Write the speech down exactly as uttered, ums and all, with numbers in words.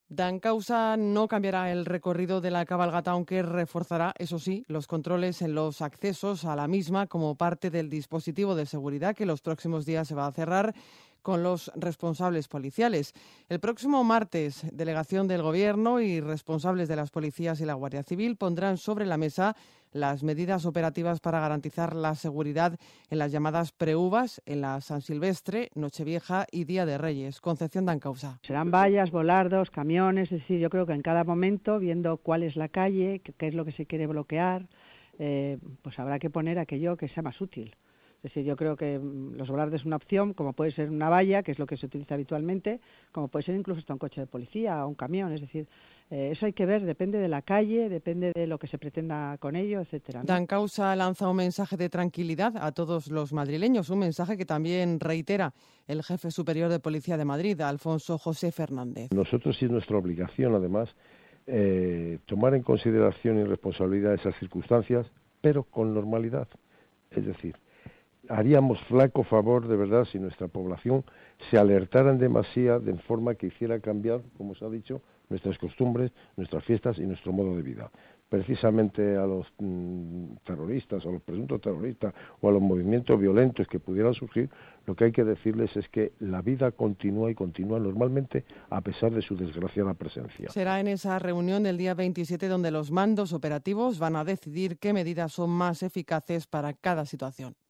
Dancausa no cambiará el recorrido de la cabalgata, aunque reforzará, eso sí, los controles en los accesos a la misma como parte del dispositivo de seguridad que los próximos días se va a cerrar con los responsables policiales. El próximo martes, delegación del Gobierno y responsables de las policías y la Guardia Civil pondrán sobre la mesa las medidas operativas para garantizar la seguridad en las llamadas preuvas, en la San Silvestre, Nochevieja y Día de Reyes. Concepción Dancausa. Serán vallas, volardos, camiones, es decir, yo creo que en cada momento, viendo cuál es la calle, qué es lo que se quiere bloquear, eh, pues habrá que poner aquello que sea más útil. Es decir, yo creo que los volardos es una opción, como puede ser una valla, que es lo que se utiliza habitualmente, como puede ser incluso hasta un coche de policía o un camión. Es decir, eh, eso hay que ver, depende de la calle, depende de lo que se pretenda con ello, etcétera, ¿no? Dancausa lanza un mensaje de tranquilidad a todos los madrileños, un mensaje que también reitera el jefe superior de Policía de Madrid, Alfonso José Fernández. Nosotros sí es nuestra obligación, además, eh, tomar en consideración y responsabilidad esas circunstancias, pero con normalidad. Es decir, haríamos flaco favor, de verdad, si nuestra población se alertara en demasía de forma que hiciera cambiar, como se ha dicho, nuestras costumbres, nuestras fiestas y nuestro modo de vida. Precisamente a los mm, terroristas, a los presuntos terroristas o a los movimientos violentos que pudieran surgir, lo que hay que decirles es que la vida continúa y continúa normalmente a pesar de su desgraciada presencia. Será en esa reunión del día veintisiete donde los mandos operativos van a decidir qué medidas son más eficaces para cada situación.